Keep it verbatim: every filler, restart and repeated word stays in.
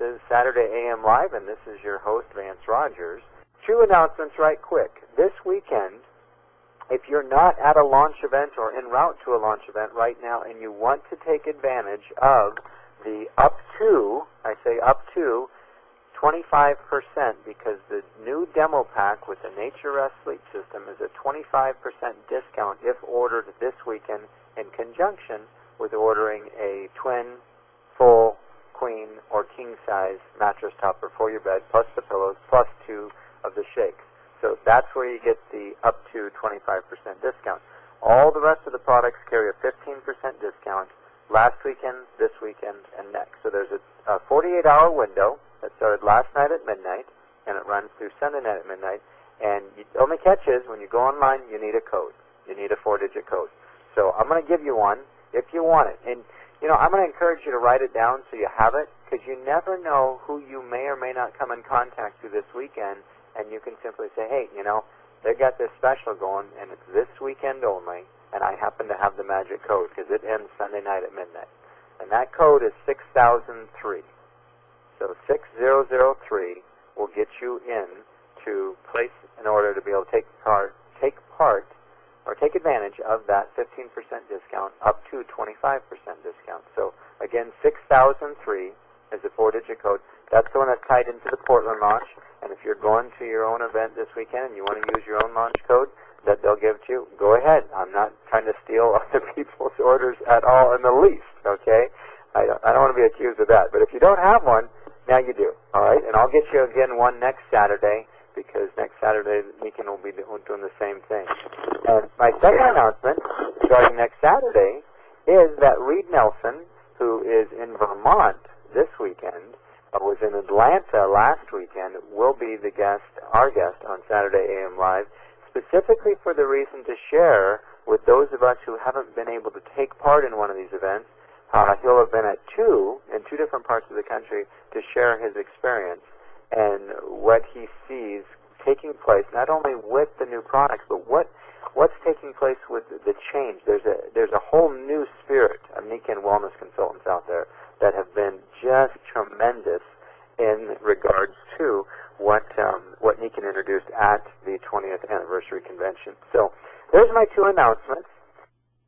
is Saturday A M Live, and this is your host, Vance Rogers. Two announcements right quick. This weekend, if you're not at a launch event or en route to a launch event right now and you want to take advantage of the up to, I say up to, twenty-five percent, because the new demo pack with the Nature Rest Sleep System is a twenty-five percent discount if ordered this weekend in conjunction with ordering a twin, full, queen, or king-size mattress topper for your bed, plus the pillows, plus two of the shakes. So that's where you get the up to twenty-five percent discount. All the rest of the products carry a fifteen percent discount last weekend, this weekend, and next. So there's a, a forty-eight hour window that started last night at midnight, and it runs through Sunday night at midnight. And you, the only catch is, when you go online, you need a code. You need a four-digit code. So I'm going to give you one if you want it. And, you know, I'm going to encourage you to write it down so you have it, because you never know who you may or may not come in contact with this weekend, and you can simply say, hey, you know, they got this special going, and it's this weekend only, and I happen to have the magic code, because it ends Sunday night at midnight. And that code is six thousand three. So six thousand three will get you in to place in order to be able to take part, take part, or take advantage of that fifteen percent discount up to twenty-five percent discount. So again, six thousand three is the four-digit code. That's the one that's tied into the Portland launch. And if you're going to your own event this weekend and you want to use your own launch code that they'll give to you, go ahead. I'm not trying to steal other people's orders at all in the least, okay? I don't, I don't want to be accused of that. But if you don't have one, now you do, all right? And I'll get you again one next Saturday, because next Saturday, Meekin will be doing the same thing. And my second announcement, starting next Saturday, is that Reed Nelson, who is in Vermont this weekend, uh, was in Atlanta last weekend, will be the guest, our guest on Saturday A M Live, specifically for the reason to share with those of us who haven't been able to take part in one of these events. Uh, he'll have been at two, in two different parts of the country, to share his experience and what he sees taking place, not only with the new products, but what what's taking place with the change. There's a there's a whole new spirit of Meekin wellness consultants out there that have been just tremendous in regards to what um, what Meekin introduced at the twentieth anniversary convention. So there's my two announcements.